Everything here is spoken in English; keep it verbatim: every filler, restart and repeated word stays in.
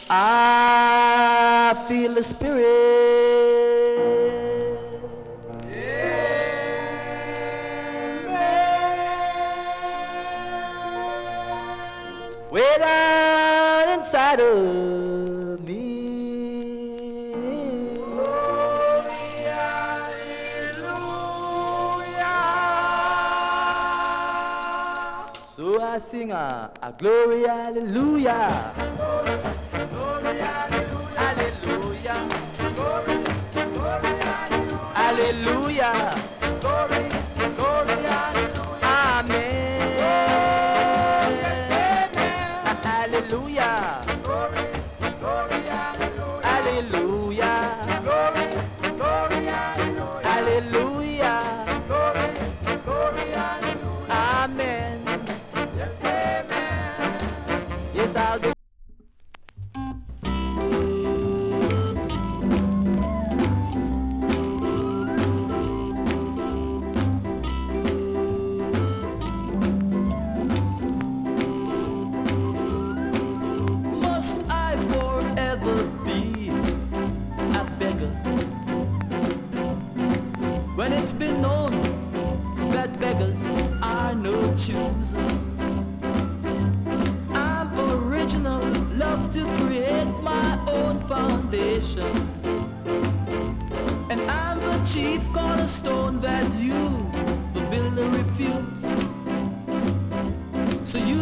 I feel the spirit. Amen. Way down inside of me. Glory, hallelujah. So I sing a, a glory, hallelujah. Glory, glory, hallelujah. Hallelujah. Glory, glory, hallelujah. Hallelujah. Glory, glory, hallelujah. Amen. Yes, amen. Hallelujah. Glory, glory, hallelujah. Hallelujah. Glory, glory, hallelujah. Hallelujah. Glory, glory, hallelujah. Amen. Yes, amen. Yes, I'll do. Must I forever be a beggar when it's been known that beggars are no choosers? I'm original, love to create my own foundation, and I'm the chief cornerstone that you, the builder, refuse. So you